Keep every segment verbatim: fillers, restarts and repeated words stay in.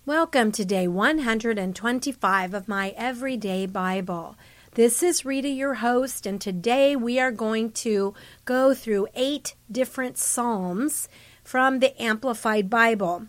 Welcome to day one hundred twenty-five of my Everyday Bible. This is Rita, your host, and today we are going to go through eight different Psalms from the Amplified Bible.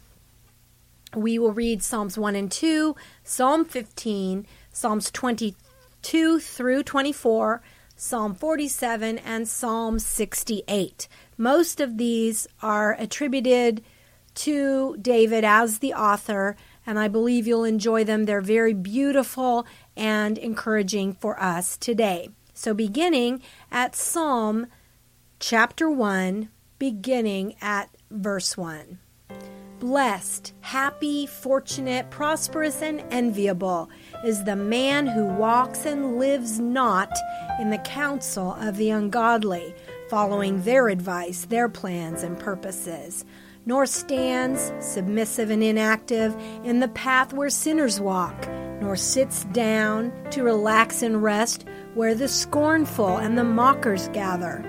We will read Psalms one and two, Psalm fifteen, Psalms twenty-two through twenty-four, Psalm forty-seven, and Psalm sixty-eight. Most of these are attributed to David as the author, and I believe you'll enjoy them. They're very beautiful and encouraging for us today. So beginning at Psalm chapter one, beginning at verse one. Blessed, happy, fortunate, prosperous, and enviable is the man who walks and lives not in the counsel of the ungodly, following their advice, their plans, and purposes, nor stands, submissive and inactive, in the path where sinners walk, nor sits down to relax and rest where the scornful and the mockers gather.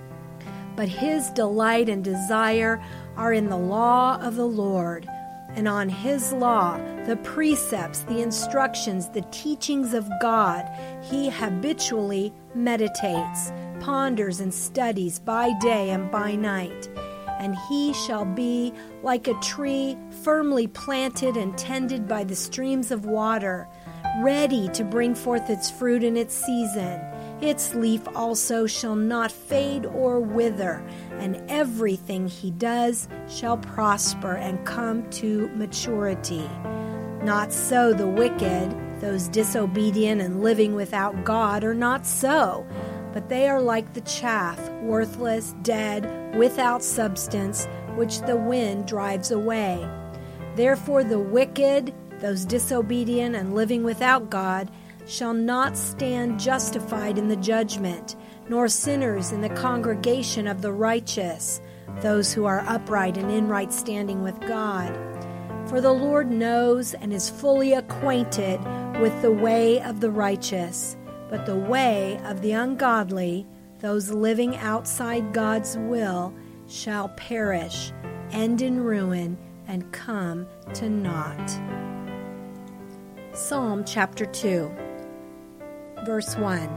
But his delight and desire are in the law of the Lord, and on his law, the precepts, the instructions, the teachings of God, he habitually meditates, ponders, and studies by day and by night. And he shall be like a tree firmly planted and tended by the streams of water, ready to bring forth its fruit in its season. Its leaf also shall not fade or wither, and everything he does shall prosper and come to maturity. Not so the wicked, those disobedient and living without God, are not so, but they are like the chaff, worthless, dead, without substance, which the wind drives away. Therefore the wicked, those disobedient and living without God, shall not stand justified in the judgment, nor sinners in the congregation of the righteous, those who are upright and in right standing with God. For the Lord knows and is fully acquainted with the way of the righteous, but the way of the ungodly, those living outside God's will, shall perish, end in ruin, and come to naught. Psalm chapter two, verse one.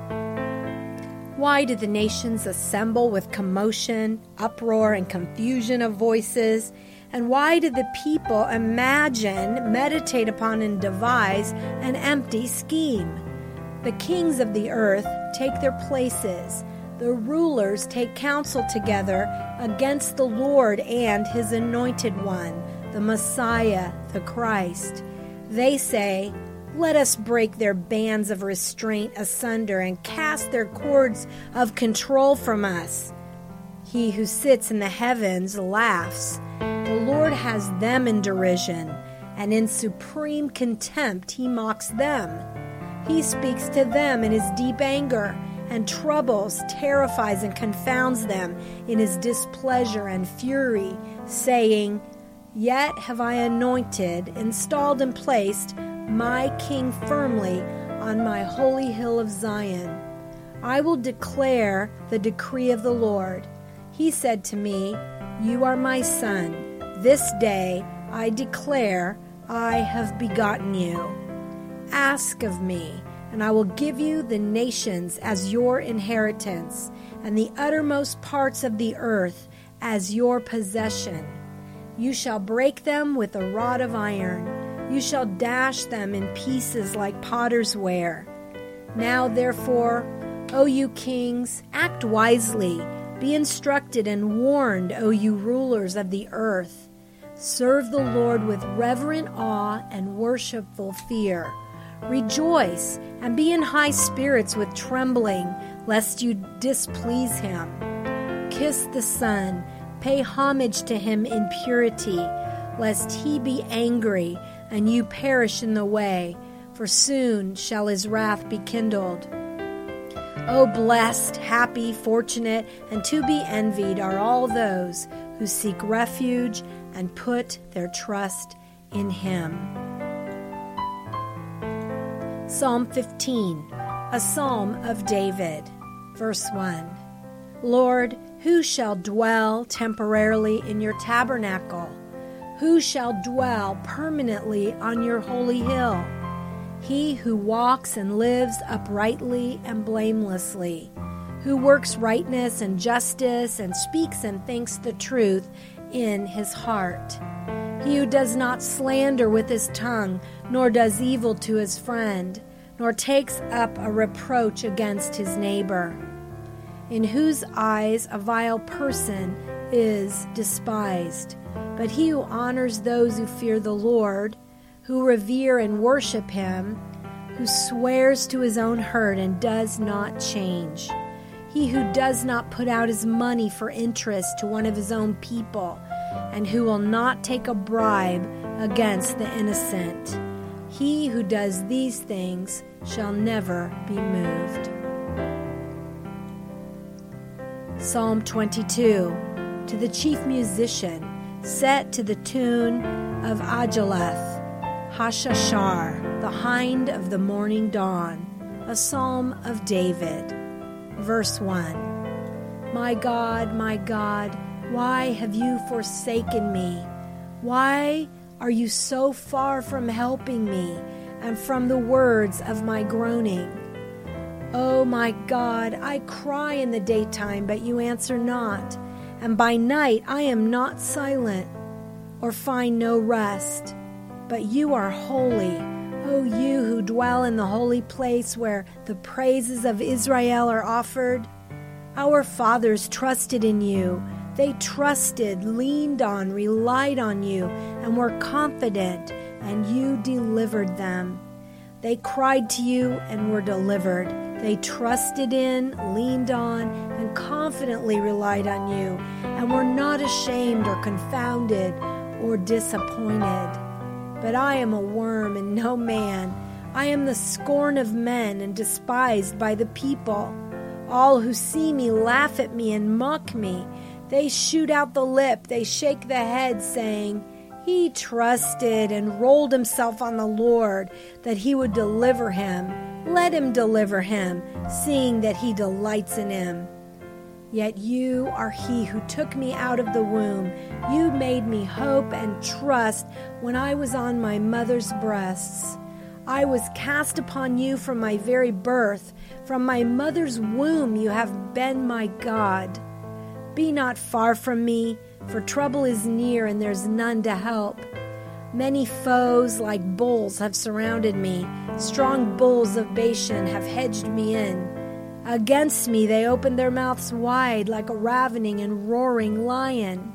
Why do the nations assemble with commotion, uproar, and confusion of voices? And why do the people imagine, meditate upon, and devise an empty scheme? The kings of the earth take their places. The rulers take counsel together against the Lord and his anointed one, the Messiah, the Christ. They say, "Let us break their bands of restraint asunder and cast their cords of control from us." He who sits in the heavens laughs. The Lord has them in derision, and in supreme contempt he mocks them. He speaks to them in his deep anger, and troubles, terrifies, and confounds them in his displeasure and fury, saying, "Yet have I anointed, installed, and placed my king firmly on my holy hill of Zion. I will declare the decree of the Lord. He said to me, 'You are my son. This day I declare I have begotten you. Ask of me, and I will give you the nations as your inheritance, and the uttermost parts of the earth as your possession. You shall break them with a rod of iron. You shall dash them in pieces like potter's ware. Now therefore, O you kings, act wisely. Be instructed and warned, O you rulers of the earth. Serve the Lord with reverent awe and worshipful fear. Rejoice and be in high spirits with trembling, lest you displease him. Kiss the Son, pay homage to him in purity, lest he be angry and you perish in the way, for soon shall his wrath be kindled. O blessed, happy, fortunate, and to be envied are all those who seek refuge and put their trust in him. Psalm fifteen, a psalm of David, verse one. Lord, who shall dwell temporarily in your tabernacle? Who shall dwell permanently on your holy hill? He who walks and lives uprightly and blamelessly, who works rightness and justice and speaks and thinks the truth in his heart. He who does not slander with his tongue, nor does evil to his friend, nor takes up a reproach against his neighbor, in whose eyes a vile person is despised. But he who honors those who fear the Lord, who revere and worship him, who swears to his own hurt and does not change. He who does not put out his money for interest to one of his own people, and who will not take a bribe against the innocent. He who does these things shall never be moved. Psalm twenty-two, to the chief musician, set to the tune of Ajaleth, Hashashar, the hind of the morning dawn, a psalm of David. Verse one. My God, my God, why have you forsaken me? Why are you so far from helping me and from the words of my groaning? Oh my God, I cry in the daytime, but you answer not, and by night I am not silent or find no rest. But you are holy, O you who dwell in the holy place where the praises of Israel are offered. Our fathers trusted in you. They trusted, leaned on, relied on you, and were confident, and you delivered them. They cried to you and were delivered. They trusted in, leaned on, and confidently relied on you, and were not ashamed or confounded or disappointed. But I am a worm and no man. I am the scorn of men and despised by the people. All who see me laugh at me and mock me. They shoot out the lip, they shake the head, saying, He trusted and rolled himself on the Lord, that he would deliver him. Let him deliver him, seeing that he delights in him. Yet you are he who took me out of the womb. You made me hope and trust when I was on my mother's breasts. I was cast upon you from my very birth. From my mother's womb you have been my God. Be not far from me, for trouble is near and there's none to help. Many foes like bulls have surrounded me. Strong bulls of Bashan have hedged me in. Against me they opened their mouths wide like a ravening and roaring lion.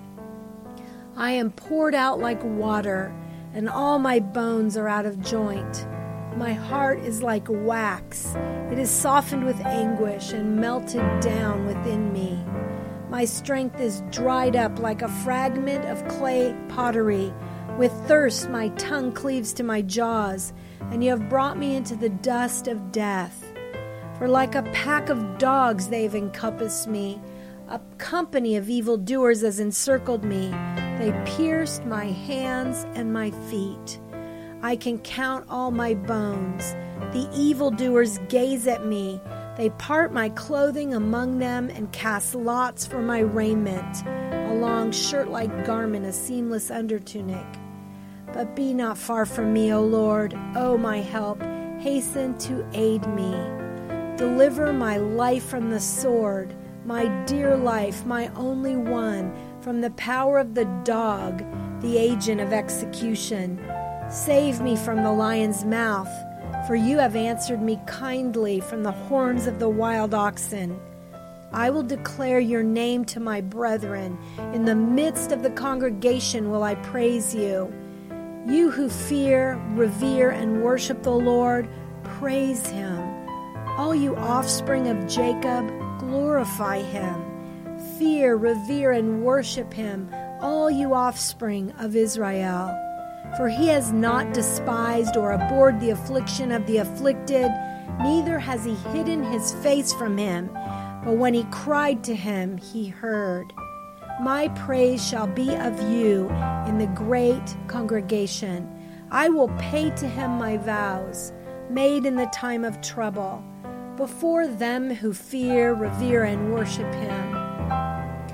I am poured out like water, and all my bones are out of joint. My heart is like wax. It is softened with anguish and melted down within me. My strength is dried up like a fragment of clay pottery. With thirst my tongue cleaves to my jaws, and you have brought me into the dust of death. For like a pack of dogs they have encompassed me. A company of evildoers has encircled me. They pierced my hands and my feet. I can count all my bones. The evildoers gaze at me. They part my clothing among them and cast lots for my raiment, a long shirt-like garment, a seamless undertunic. But be not far from me, O Lord, O my help. Hasten to aid me. Deliver my life from the sword, my dear life, my only one, from the power of the dog, the agent of execution. Save me from the lion's mouth, for you have answered me kindly from the horns of the wild oxen. I will declare your name to my brethren. In the midst of the congregation will I praise you. You who fear, revere, and worship the Lord, praise him. All you offspring of Jacob, glorify him. Fear, revere, and worship him, all you offspring of Israel. For he has not despised or abhorred the affliction of the afflicted, neither has he hidden his face from him. But when he cried to him, he heard. My praise shall be of you in the great congregation. I will pay to him my vows, made in the time of trouble, before them who fear, revere, and worship him.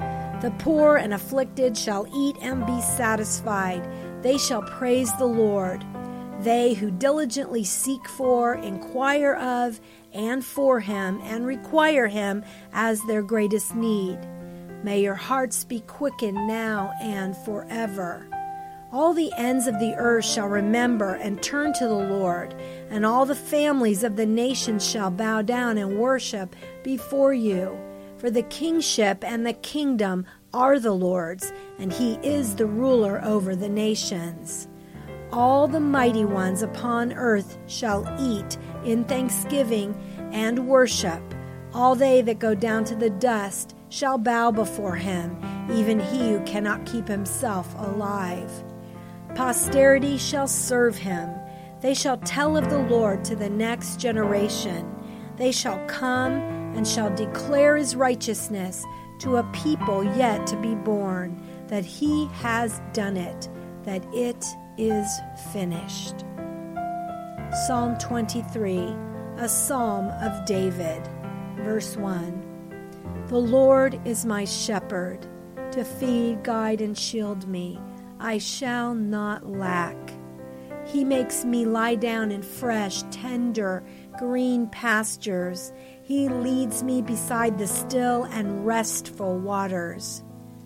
The poor and afflicted shall eat and be satisfied. They shall praise the Lord. They who diligently seek for, inquire of, and for him, and require him as their greatest need. May your hearts be quickened now and forever. All the ends of the earth shall remember and turn to the Lord, and all the families of the nations shall bow down and worship before you. For the kingship and the kingdom are the Lord's, and he is the ruler over the nations. All the mighty ones upon earth shall eat in thanksgiving and worship. All they that go down to the dust shall bow before him, even he who cannot keep himself alive. Posterity shall serve him. They shall tell of the Lord to the next generation. They shall come and shall declare his righteousness to a people yet to be born, that he has done it, that it is finished. Psalm twenty-three, a psalm of David. Verse one. The Lord is my shepherd, to feed, guide, and shield me. I shall not lack. He makes me lie down in fresh, tender, green pastures. He leads me beside the still and restful waters.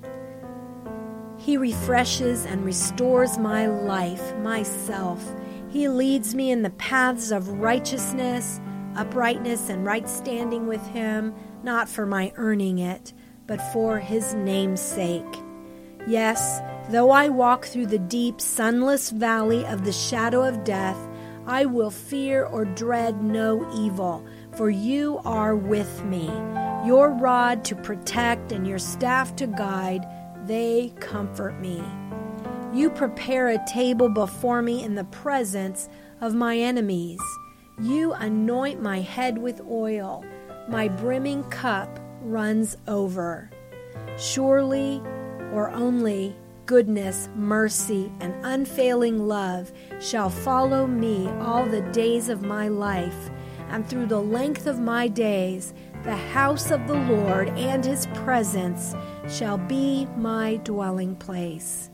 He refreshes and restores my life, myself. He leads me in the paths of righteousness, uprightness, and right standing with him, not for my earning it, but for his name's sake. Yes, though I walk through the deep, sunless valley of the shadow of death, I will fear or dread no evil, for you are with me. Your rod to protect and your staff to guide, they comfort me. You prepare a table before me in the presence of my enemies. You anoint my head with oil. My brimming cup runs over. Surely, or only, goodness, mercy, and unfailing love shall follow me all the days of my life, and through the length of my days the house of the Lord and his presence shall be my dwelling place.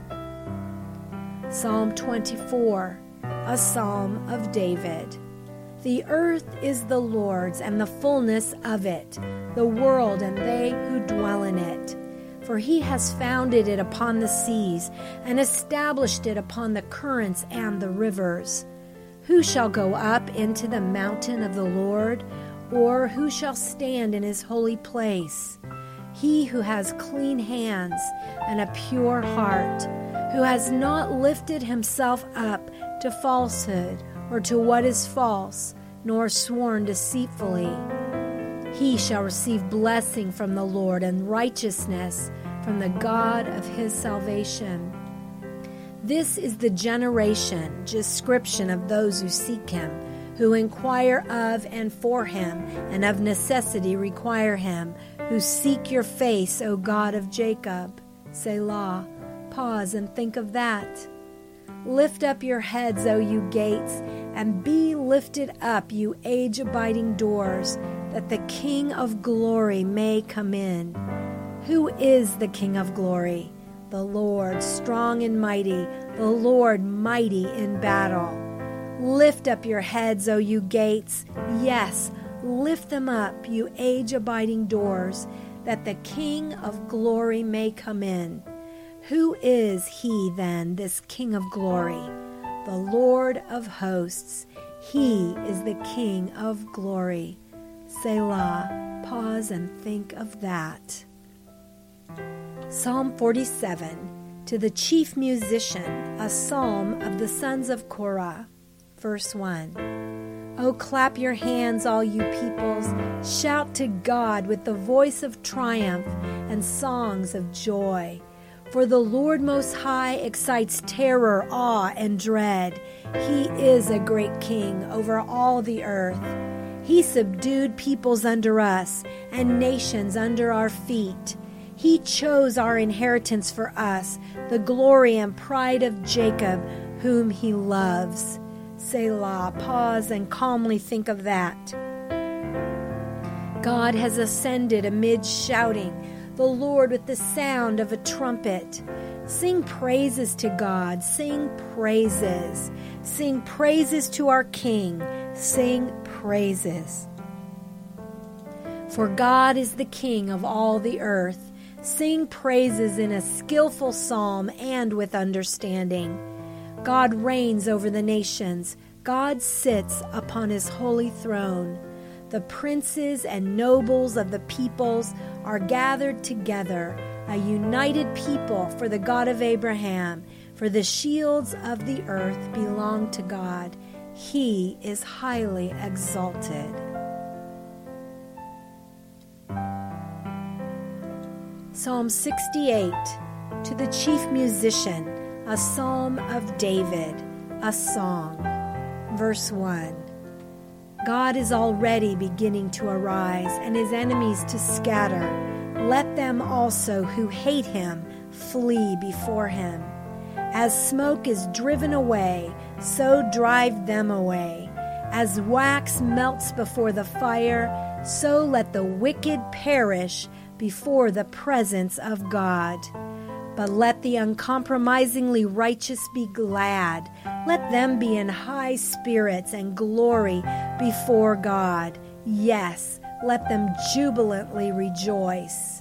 Psalm twenty-four, a psalm of David. The earth is the Lord's, and the fullness of it, the world and they who dwell in it. For he has founded it upon the seas, and established it upon the currents and the rivers. Who shall go up into the mountain of the Lord, or who shall stand in his holy place? He who has clean hands and a pure heart, who has not lifted himself up to falsehood or to what is false, nor sworn deceitfully. He shall receive blessing from the Lord and righteousness from the God of his salvation. This is the generation, description of those who seek him, who inquire of and for him, and of necessity require him, who seek your face, O God of Jacob. Selah. Pause and think of that. Lift up your heads, O you gates, and be lifted up, you age-abiding doors, that the King of glory may come in. Who is the King of glory? The Lord, strong and mighty, the Lord mighty in battle. Lift up your heads, O you gates. Yes, lift them up, you age-abiding doors, that the King of glory may come in. Who is he then, this King of glory? The Lord of hosts. He is the King of glory. Selah. Pause and think of that. Psalm forty-seven, to the chief musician, a psalm of the sons of Korah. Verse one. Oh, clap your hands, all you peoples. Shout to God with the voice of triumph and songs of joy. For the Lord Most High excites terror, awe, and dread. He is a great king over all the earth. He subdued peoples under us and nations under our feet. He chose our inheritance for us, the glory and pride of Jacob, whom he loves. Selah. Pause and calmly think of that. God has ascended amid shouting. the Lord with the sound of a trumpet. Sing praises to God. Sing praises. Sing praises to our King. Sing praises. For God is the King of all the earth. Sing praises in a skillful psalm and with understanding. God reigns over the nations. God sits upon his holy throne. The princes and nobles of the peoples are gathered together, a united people for the God of Abraham. For the shields of the earth belong to God. He is highly exalted. Psalm sixty-eight, to the chief musician, a psalm of David, a song. Verse one. God is already beginning to arise, and his enemies to scatter. Let them also who hate him flee before him. As smoke is driven away, so drive them away. As wax melts before the fire, so let the wicked perish before the presence of God. But let the uncompromisingly righteous be glad. Let them be in high spirits and glory before God. Yes, let them jubilantly rejoice.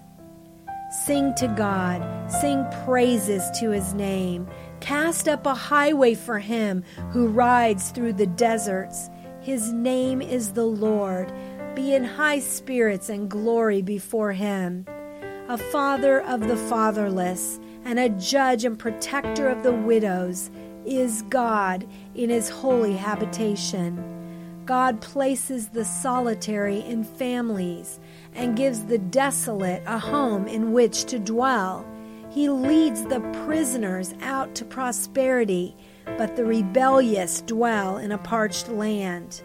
Sing to God, sing praises to his name. Cast up a highway for him who rides through the deserts. His name is the Lord. Be in high spirits and glory before him. A father of the fatherless and a judge and protector of the widows is God in his holy habitation. God places the solitary in families and gives the desolate a home in which to dwell. He leads the prisoners out to prosperity, but the rebellious dwell in a parched land.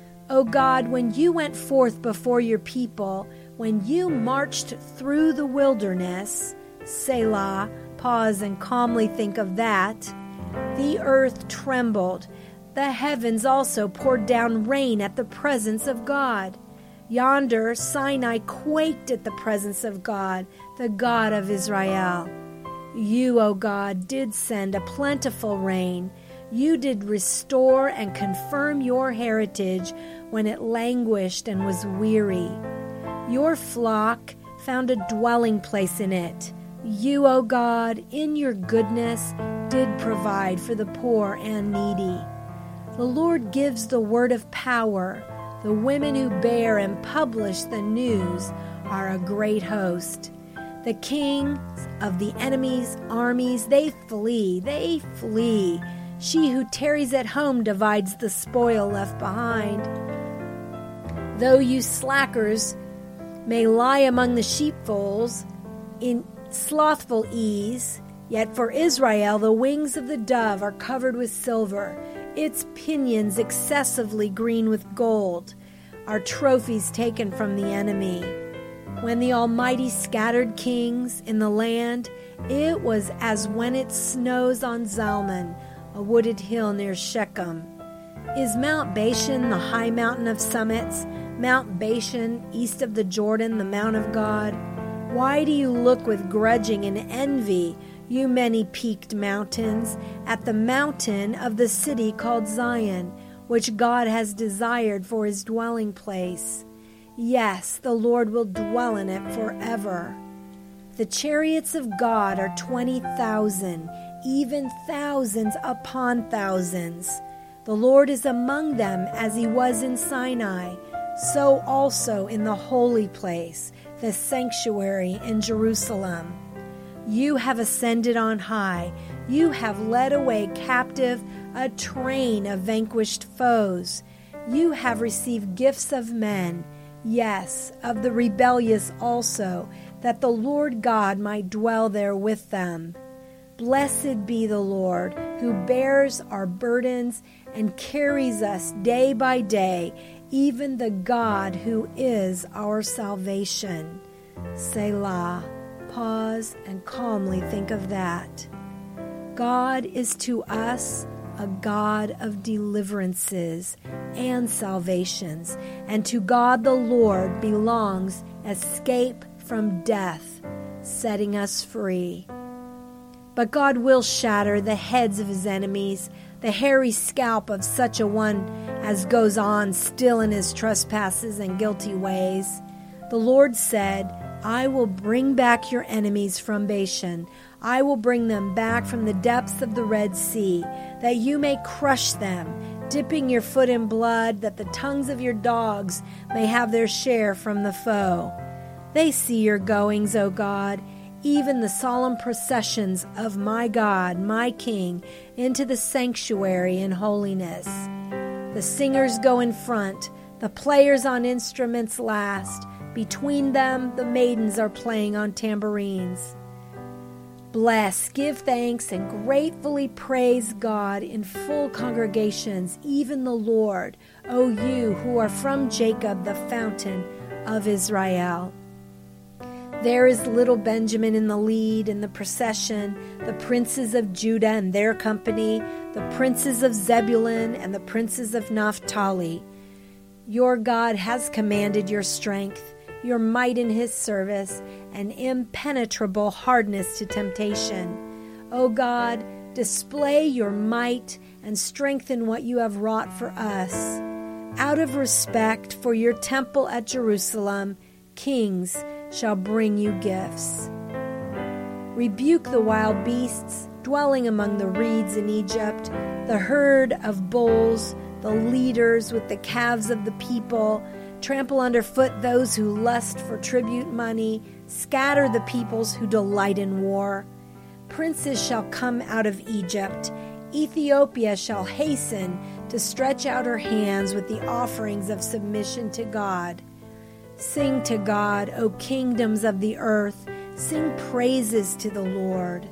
O God, when you went forth before your people, when you marched through the wilderness, Selah, pause and calmly think of that. The earth trembled. The heavens also poured down rain at the presence of God. Yonder Sinai quaked at the presence of God, the God of Israel. You, O God, did send a plentiful rain. You did restore and confirm your heritage when it languished and was weary. Your flock found a dwelling place in it. You, O God, in your goodness, did provide for the poor and needy. The Lord gives the word of power. The women who bear and publish the news are a great host. The kings of the enemy's armies, they flee, they flee. She who tarries at home divides the spoil left behind. Though you slackers may lie among the sheepfolds in slothful ease, yet for Israel the wings of the dove are covered with silver, its pinions excessively green with gold, are trophies taken from the enemy. When the Almighty scattered kings in the land, it was as when it snows on Zalman, a wooded hill near Shechem. Is Mount Bashan the high mountain of summits, Mount Bashan east of the Jordan, the Mount of God? Why do you look with grudging and envy, you many peaked mountains, at the mountain of the city called Zion, which God has desired for his dwelling place? Yes, the Lord will dwell in it forever. The chariots of God are twenty thousand, even thousands upon thousands. The Lord is among them as he was in Sinai, so also in the holy place, the sanctuary in Jerusalem. You have ascended on high. You have led away captive a train of vanquished foes. You have received gifts of men, yes, of the rebellious also, that the Lord God might dwell there with them. Blessed be the Lord, who bears our burdens and carries us day by day, even the God who is our salvation. Selah. Pause and calmly think of that. God is to us a God of deliverances and salvations, and to God the Lord belongs escape from death. setting us free. But God will shatter the heads of his enemies, the hairy scalp of such a one as goes on still in his trespasses and guilty ways. The Lord said, I will bring back your enemies from Bashan. I will bring them back from the depths of the Red Sea, that you may crush them, dipping your foot in blood, that the tongues of your dogs may have their share from the foe. They see your goings, O God, even the solemn processions of my God, my King, into the sanctuary in holiness. The singers go in front, the players on instruments last. Between them, the maidens are playing on tambourines. Bless, give thanks, and gratefully praise God in full congregations, even the Lord, O you who are from Jacob, the fountain of Israel. There is little Benjamin in the lead in the procession, the princes of Judah and their company, the princes of Zebulun and the princes of Naphtali. Your God has commanded your strength, your might in his service, and impenetrable hardness to temptation. O God, display your might and strengthen what you have wrought for us. Out of respect for your temple at Jerusalem, kings shall bring you gifts. Rebuke the wild beasts dwelling among the reeds in Egypt, the herd of bulls, the leaders with the calves of the people. Trample underfoot those who lust for tribute money. Scatter the peoples who delight in war. Princes shall come out of Egypt. Ethiopia shall hasten to stretch out her hands with the offerings of submission to God. Sing to God, O kingdoms of the earth. Sing praises to the Lord.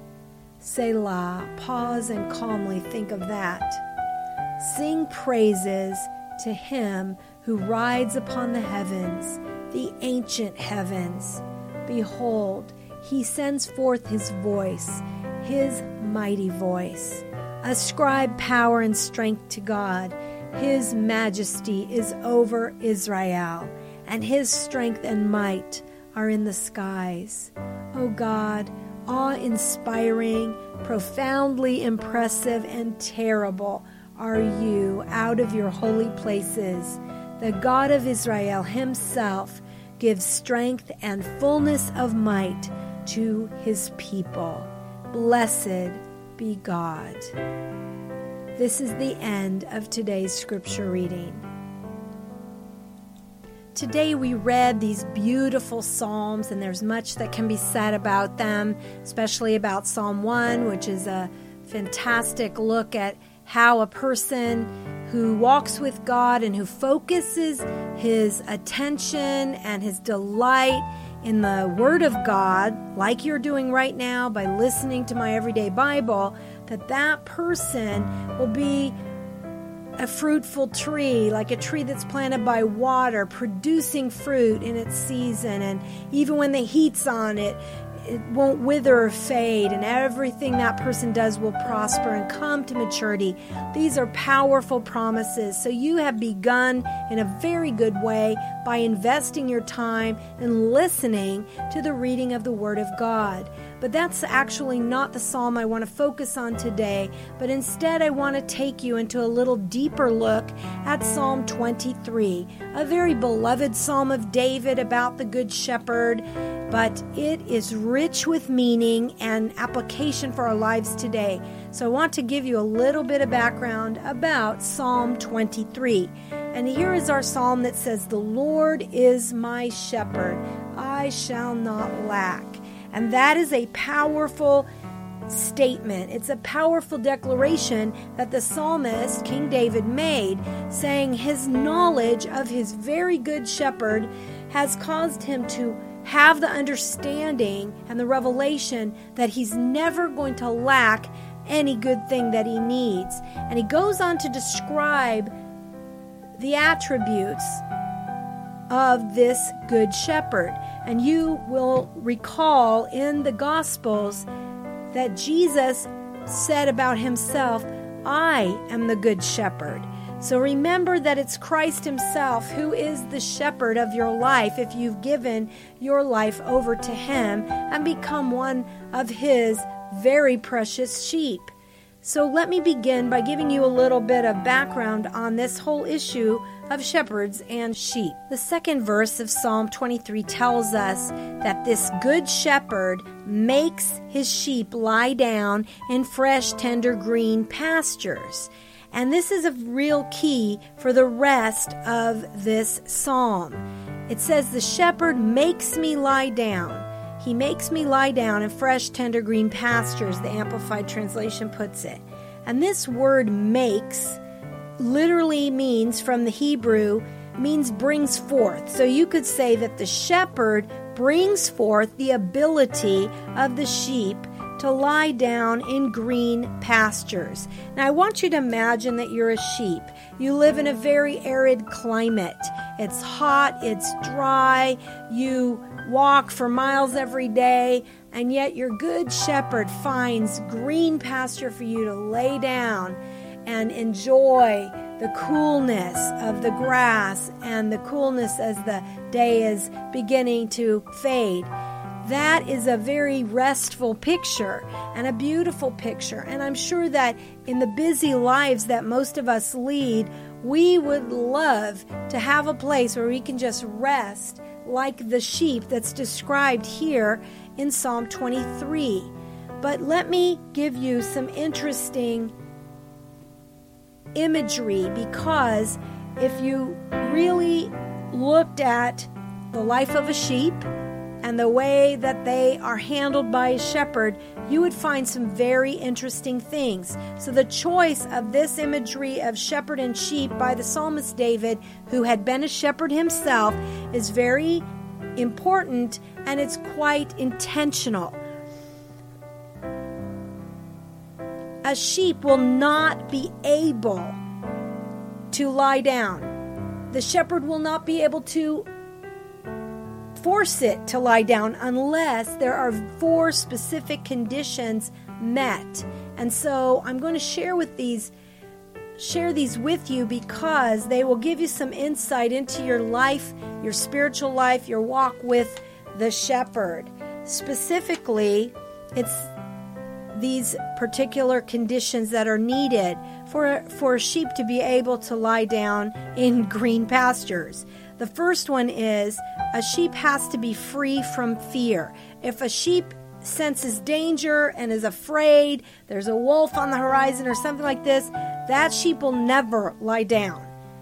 Selah, pause and calmly think of that. Sing praises to him who rides upon the heavens, the ancient heavens. Behold, he sends forth his voice, his mighty voice. Ascribe power and strength to God. His majesty is over Israel, and his strength and might are in the skies. O God, awe-inspiring, profoundly impressive, and terrible are you out of your holy places. The God of Israel himself gives strength and fullness of might to his people. Blessed be God. This is the end of today's scripture reading. Today we read these beautiful psalms, and there's much that can be said about them, especially about Psalm one, which is a fantastic look at how a person who walks with God and who focuses his attention and his delight in the Word of God, like you're doing right now by listening to my Everyday Bible, that that person will be a fruitful tree, like a tree that's planted by water, producing fruit in its season. And even when the heat's on it, it won't wither or fade, and everything that person does will prosper and come to maturity. These are powerful promises. So you have begun in a very good way by investing your time and listening to the reading of the Word of God. But that's actually not the psalm I want to focus on today, but instead I want to take you into a little deeper look at Psalm twenty-three, a very beloved psalm of David about the Good Shepherd, but it is rich with meaning and application for our lives today. So I want to give you a little bit of background about Psalm twenty-three. And here is our psalm that says, "The Lord is my shepherd, I shall not lack." And that is a powerful statement. It's a powerful declaration that the psalmist, King David, made, saying his knowledge of his very good shepherd has caused him to have the understanding and the revelation that he's never going to lack any good thing that he needs. And he goes on to describe the attributes of this good shepherd. And you will recall in the Gospels that Jesus said about himself, "I am the good shepherd." So remember that it's Christ himself who is the shepherd of your life if you've given your life over to him and become one of his very precious sheep. So let me begin by giving you a little bit of background on this whole issue of shepherds and sheep. The second verse of Psalm twenty-three tells us that this good shepherd makes his sheep lie down in fresh, tender, green pastures. And this is a real key for the rest of this psalm. It says, the shepherd makes me lie down. He makes me lie down in fresh, tender, green pastures, the Amplified Translation puts it. And this word makes literally means, from the Hebrew, means brings forth. So you could say that the shepherd brings forth the ability of the sheep to lie down in green pastures. Now I want you to imagine that you're a sheep. You live in a very arid climate. It's hot, it's dry, you walk for miles every day, and yet your good shepherd finds green pasture for you to lay down and enjoy the coolness of the grass and the coolness as the day is beginning to fade. That is a very restful picture and a beautiful picture. And I'm sure that in the busy lives that most of us lead, we would love to have a place where we can just rest like the sheep that's described here in Psalm twenty-three. But let me give you some interesting imagery, because if you really looked at the life of a sheep and the way that they are handled by a shepherd, you would find some very interesting things. So the choice of this imagery of shepherd and sheep by the psalmist David, who had been a shepherd himself, is very important, and it's quite intentional. A sheep will not be able to lie down. The shepherd will not be able to force it to lie down unless there are four specific conditions met. And so I'm going to share with these share these with you because they will give you some insight into your life, your spiritual life, your walk with the shepherd. Specifically, it's these particular conditions that are needed for, for a sheep to be able to lie down in green pastures. The first one is a sheep has to be free from fear. If a sheep senses danger and is afraid, there's a wolf on the horizon or something like this, that sheep will never lie down.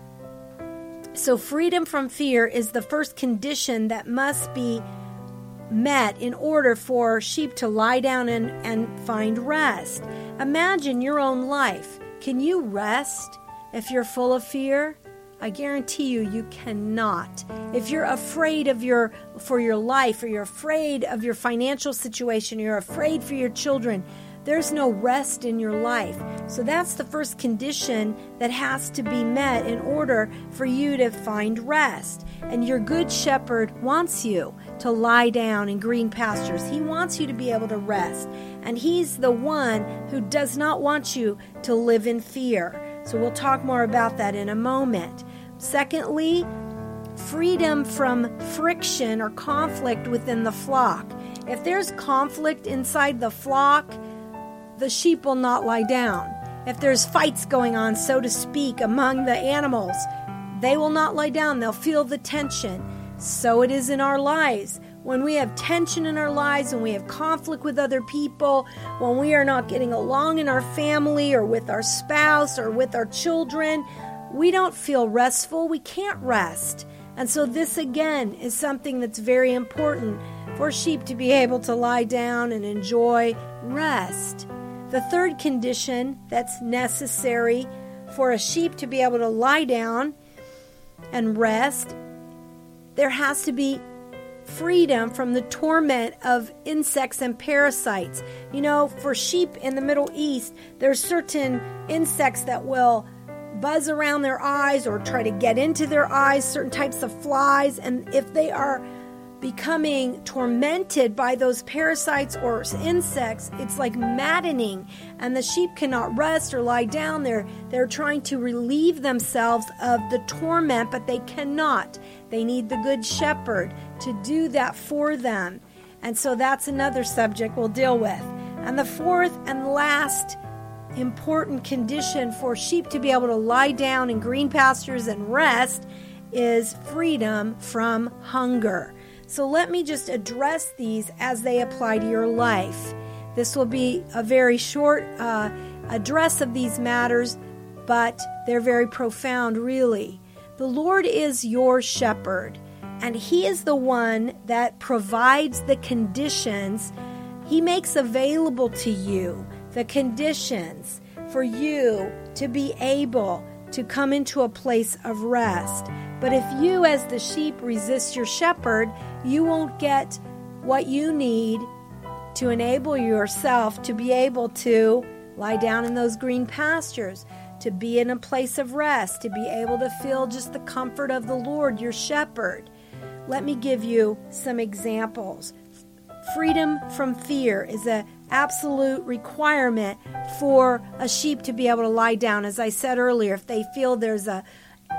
So freedom from fear is the first condition that must be met in order for sheep to lie down and, and find rest. Imagine your own life. Can you rest if you're full of fear? I guarantee you, you cannot. If you're afraid of your for your life, or you're afraid of your financial situation, you're afraid for your children, there's no rest in your life. So that's the first condition that has to be met in order for you to find rest. And your good shepherd wants you to lie down in green pastures. He wants you to be able to rest. And he's the one who does not want you to live in fear. So we'll talk more about that in a moment. Secondly, freedom from friction or conflict within the flock. If there's conflict inside the flock, the sheep will not lie down. If there's fights going on, so to speak, among the animals, they will not lie down. They'll feel the tension. So it is in our lives. When we have tension in our lives, when we have conflict with other people, when we are not getting along in our family or with our spouse or with our children, we don't feel restful. We can't rest. And so this again is something that's very important for sheep to be able to lie down and enjoy rest. The third condition that's necessary for a sheep to be able to lie down and rest, there has to be freedom from the torment of insects and parasites. You know, for sheep in the Middle East, there's certain insects that will buzz around their eyes or try to get into their eyes, certain types of flies, and if they are becoming tormented by those parasites or insects, it's like maddening, and the sheep cannot rest or lie down. They're, they're trying to relieve themselves of the torment, but they cannot. They need the good shepherd to do that for them. And so that's another subject we'll deal with. And the fourth and last important condition for sheep to be able to lie down in green pastures and rest is freedom from hunger. So let me just address these as they apply to your life. This will be a very short uh, address of these matters, but they're very profound, really. The Lord is your shepherd, and He is the one that provides the conditions. He makes available to you the conditions for you to be able to come into a place of rest. But if you, as the sheep, resist your shepherd, you won't get what you need to enable yourself to be able to lie down in those green pastures, to be in a place of rest, to be able to feel just the comfort of the Lord, your shepherd. Let me give you some examples. Freedom from fear is an absolute requirement for a sheep to be able to lie down. As I said earlier, if they feel there's a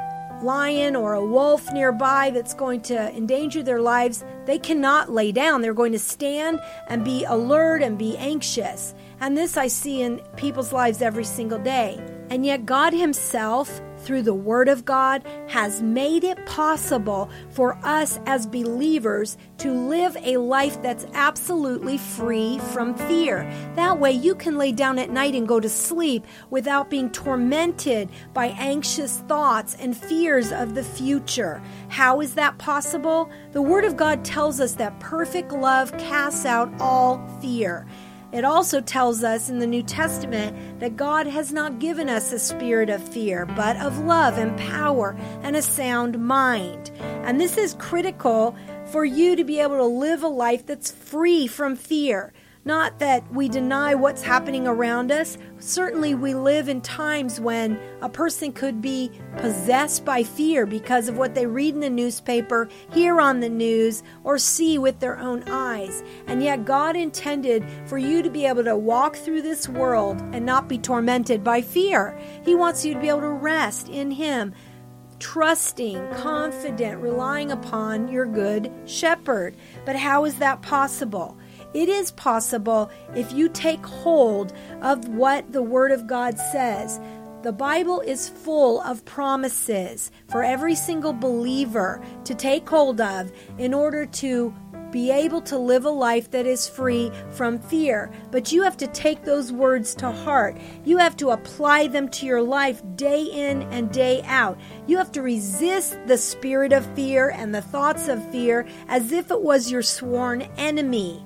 lion or a wolf nearby that's going to endanger their lives, they cannot lay down. They're going to stand and be alert and be anxious. And this I see in people's lives every single day. And yet God Himself, through the Word of God, has made it possible for us as believers to live a life that's absolutely free from fear. That way you can lay down at night and go to sleep without being tormented by anxious thoughts and fears of the future. How is that possible? The Word of God tells us that perfect love casts out all fear. It also tells us in the New Testament that God has not given us a spirit of fear, but of love and power and a sound mind. And this is critical for you to be able to live a life that's free from fear. Not that we deny what's happening around us. Certainly we live in times when a person could be possessed by fear because of what they read in the newspaper, hear on the news, or see with their own eyes. And yet God intended for you to be able to walk through this world and not be tormented by fear. He wants you to be able to rest in Him, trusting, confident, relying upon your good shepherd. But how is that possible? It is possible if you take hold of what the Word of God says. The Bible is full of promises for every single believer to take hold of in order to be able to live a life that is free from fear. But you have to take those words to heart. You have to apply them to your life day in and day out. You have to resist the spirit of fear and the thoughts of fear as if it was your sworn enemy.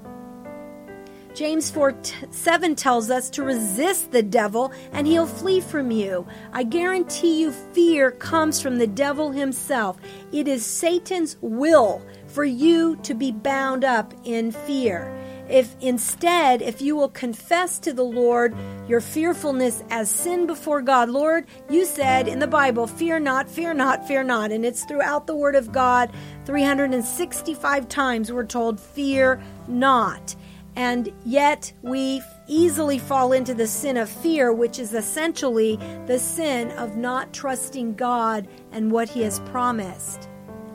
James four seven tells us to resist the devil and he'll flee from you. I guarantee you fear comes from the devil himself. It is Satan's will for you to be bound up in fear. If instead, if you will confess to the Lord your fearfulness as sin before God, Lord, you said in the Bible, fear not, fear not, fear not. And it's throughout the Word of God, three hundred sixty-five times we're told, fear not. And yet we easily fall into the sin of fear, which is essentially the sin of not trusting God and what He has promised.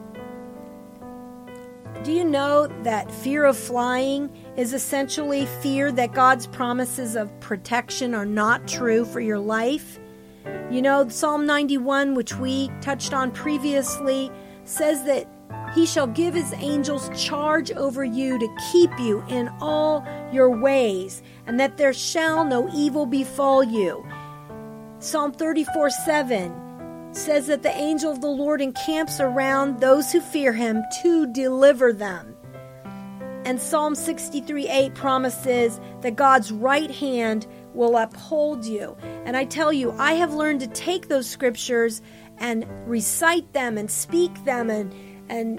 Do you know that fear of flying is essentially fear that God's promises of protection are not true for your life? You know, Psalm ninety-one, which we touched on previously, says that He shall give His angels charge over you to keep you in all your ways, and that there shall no evil befall you. Psalm thirty-four seven says that the angel of the Lord encamps around those who fear Him to deliver them. And Psalm sixty-three eight promises that God's right hand will uphold you. And I tell you, I have learned to take those scriptures and recite them and speak them and and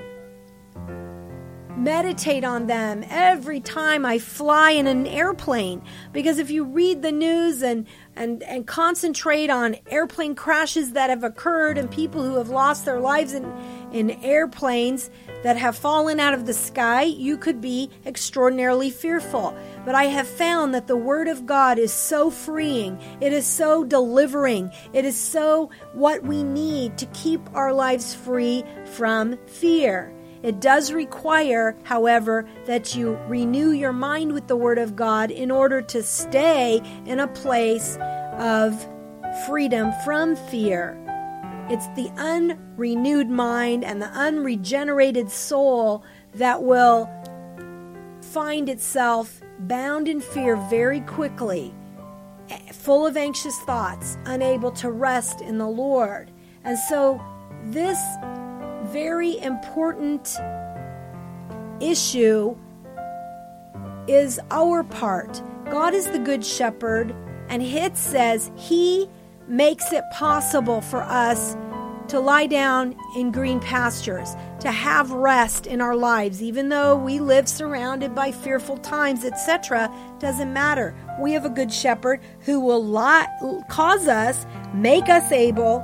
meditate on them every time I fly in an airplane. Because if you read the news and, and, and concentrate on airplane crashes that have occurred and people who have lost their lives in, in airplanes that have fallen out of the sky, you could be extraordinarily fearful. But I have found that the Word of God is so freeing. It is so delivering. It is so what we need to keep our lives free from fear. It does require, however, that you renew your mind with the Word of God in order to stay in a place of freedom from fear. It's the unrenewed mind and the unregenerated soul that will find itself bound in fear very quickly, full of anxious thoughts, unable to rest in the Lord. And so this very important issue is our part. God is the good shepherd, and it says He makes it possible for us to lie down in green pastures, to have rest in our lives, even though we live surrounded by fearful times, et cetera. Doesn't matter. We have a good shepherd who will lie, cause us, make us able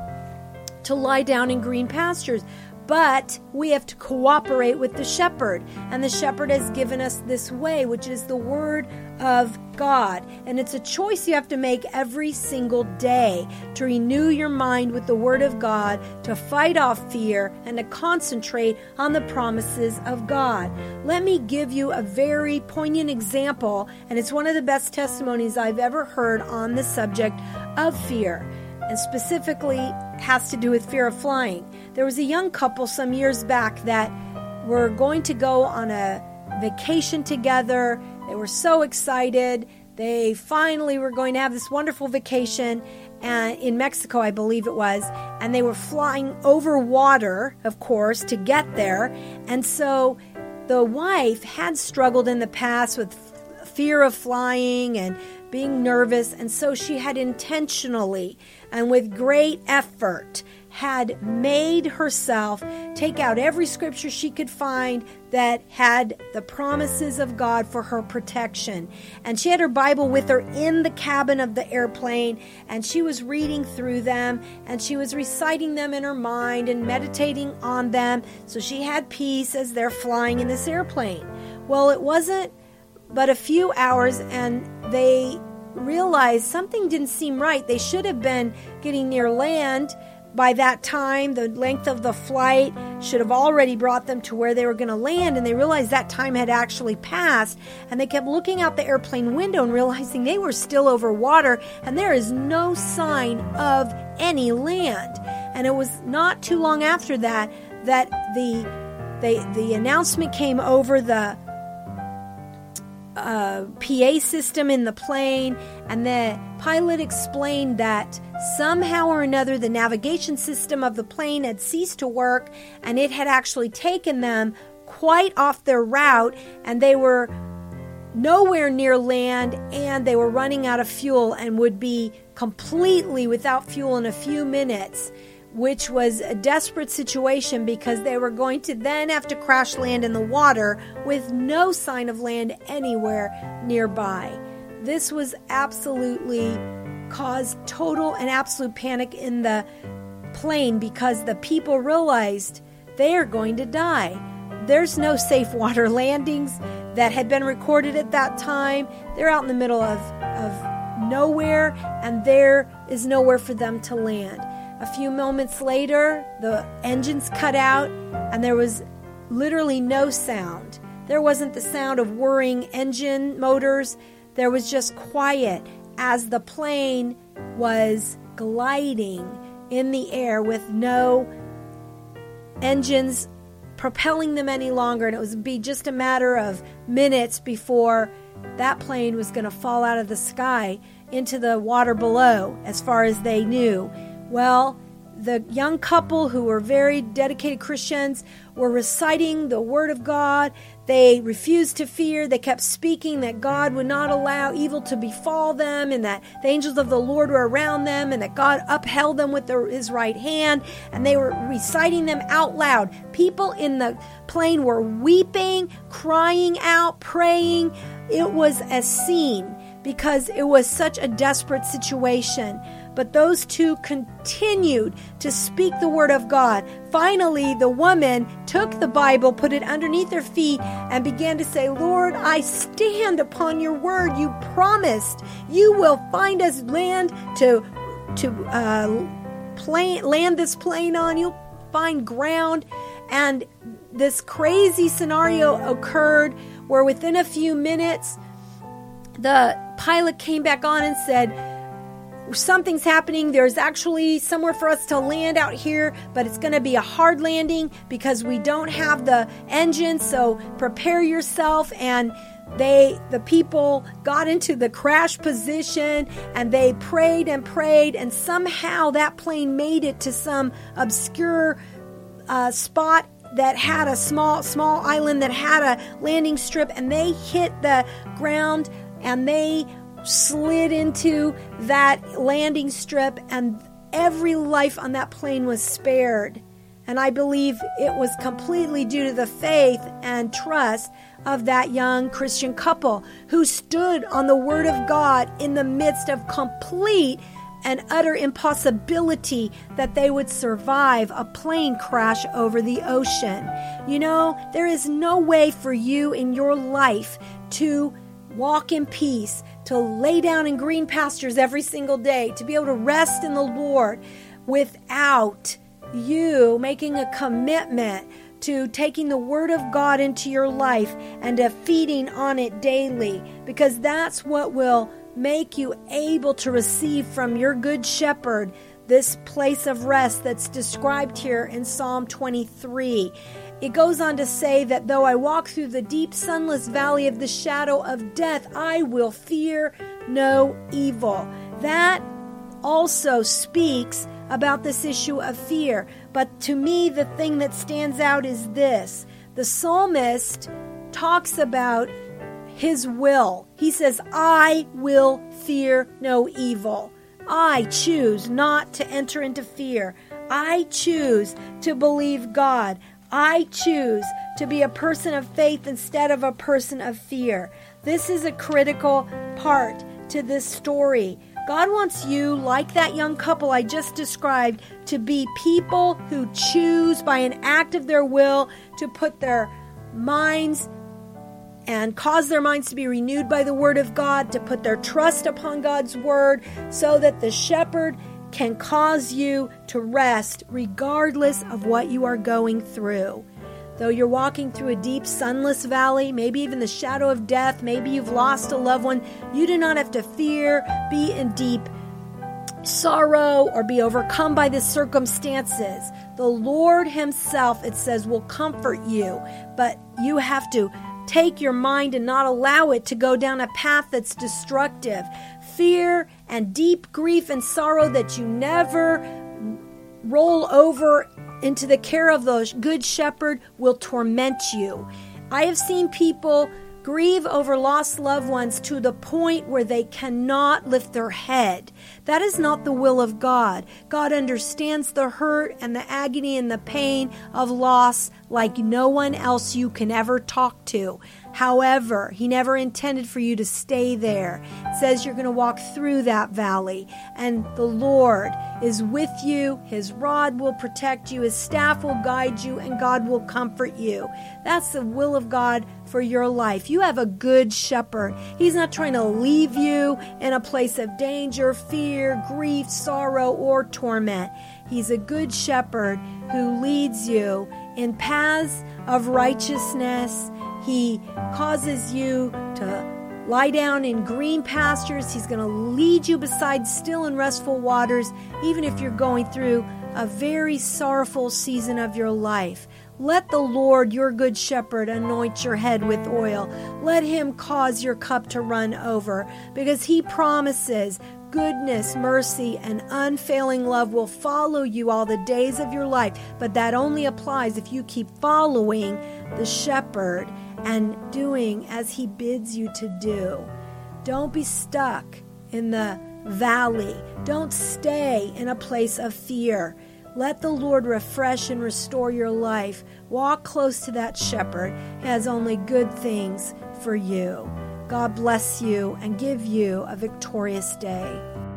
to lie down in green pastures. But we have to cooperate with the shepherd. And the shepherd has given us this way, which is the Word of God. And it's a choice you have to make every single day to renew your mind with the Word of God, to fight off fear, and to concentrate on the promises of God. Let me give you a very poignant example, and it's one of the best testimonies I've ever heard on the subject of fear, and specifically has to do with fear of flying. There was a young couple some years back that were going to go on a vacation together. They were so excited. They finally were going to have this wonderful vacation uh, in Mexico, I believe it was. And they were flying over water, of course, to get there. And so the wife had struggled in the past with f- fear of flying and being nervous. And so she had intentionally and with great effort had made herself take out every scripture she could find that had the promises of God for her protection. And she had her Bible with her in the cabin of the airplane, and she was reading through them, and she was reciting them in her mind and meditating on them, so she had peace as they're flying in this airplane. Well, it wasn't but a few hours, and they realized something didn't seem right. They should have been getting near land by that time. The length of the flight should have already brought them to where they were going to land, and they realized that time had actually passed, and they kept looking out the airplane window and realizing they were still over water, and there is no sign of any land. And it was not too long after that that the the, the announcement came over the uh, P A system in the plane, and the pilot explained that somehow or another the navigation system of the plane had ceased to work, and it had actually taken them quite off their route, and they were nowhere near land, and they were running out of fuel and would be completely without fuel in a few minutes, which was a desperate situation because they were going to then have to crash land in the water with no sign of land anywhere nearby. This was absolutely caused total and absolute panic in the plane because the people realized they are going to die. There's no safe water landings that had been recorded at that time. They're out in the middle of, of nowhere, and there is nowhere for them to land. A few moments later, the engines cut out, and there was literally no sound. There wasn't the sound of whirring engine motors. There was just quiet as the plane was gliding in the air with no engines propelling them any longer. And it would be just a matter of minutes before that plane was going to fall out of the sky into the water below, as far as they knew. Well, the young couple, who were very dedicated Christians, were reciting the Word of God. They refused to fear. They kept speaking that God would not allow evil to befall them, and that the angels of the Lord were around them, and that God upheld them with the, His right hand. And they were reciting them out loud. People in the plane were weeping, crying out, praying. It was a scene because it was such a desperate situation. But those two continued to speak the word of God. Finally, the woman took the Bible, put it underneath her feet, and began to say, Lord, I stand upon your word. You promised you will find us land to, to uh, plain, land this plane on. You'll find ground. And this crazy scenario occurred where within a few minutes, the pilot came back on and said, something's happening. There's actually somewhere for us to land out here, but it's going to be a hard landing because we don't have the engine. So prepare yourself. And they, the people got into the crash position and they prayed and prayed. And somehow that plane made it to some obscure uh, spot that had a small, small island that had a landing strip, and they hit the ground and they slid into that landing strip, and every life on that plane was spared. And I believe it was completely due to the faith and trust of that young Christian couple who stood on the Word of God in the midst of complete and utter impossibility that they would survive a plane crash over the ocean. You know, there is no way for you in your life to walk in peace, to lay down in green pastures every single day, to be able to rest in the Lord without you making a commitment to taking the Word of God into your life and to feeding on it daily, because that's what will make you able to receive from your good shepherd this place of rest that's described here in Psalm twenty-three. It goes on to say that though I walk through the deep sunless valley of the shadow of death, I will fear no evil. That also speaks about this issue of fear. But to me, the thing that stands out is this. The psalmist talks about his will. He says, I will fear no evil. I choose not to enter into fear. I choose to believe God. I choose to be a person of faith instead of a person of fear. This is a critical part to this story. God wants you, like that young couple I just described, to be people who choose by an act of their will to put their minds and cause their minds to be renewed by the Word of God, to put their trust upon God's Word, so that the shepherd can cause you to rest regardless of what you are going through. Though you're walking through a deep sunless valley, maybe even the shadow of death, maybe you've lost a loved one, you do not have to fear, be in deep sorrow, or be overcome by the circumstances. The Lord Himself, it says, will comfort you, but you have to take your mind and not allow it to go down a path that's destructive. Fear and deep grief and sorrow that you never roll over into the care of the good shepherd will torment you. I have seen people grieve over lost loved ones to the point where they cannot lift their head. That is not the will of God. God understands the hurt and the agony and the pain of loss like no one else you can ever talk to. However, He never intended for you to stay there. It says you're going to walk through that valley, and the Lord is with you. His rod will protect you. His staff will guide you, and God will comfort you. That's the will of God for your life. You have a good shepherd. He's not trying to leave you in a place of danger, fear, grief, sorrow, or torment. He's a good shepherd who leads you in paths of righteousness. He causes you to lie down in green pastures. He's going to lead you beside still and restful waters, even if you're going through a very sorrowful season of your life. Let the Lord, your good shepherd, anoint your head with oil. Let Him cause your cup to run over, because He promises goodness, mercy, and unfailing love will follow you all the days of your life. But that only applies if you keep following the shepherd and doing as He bids you to do. Don't be stuck in the valley. Don't stay in a place of fear. Let the Lord refresh and restore your life. Walk close to that shepherd. He has only good things for you. God bless you and give you a victorious day.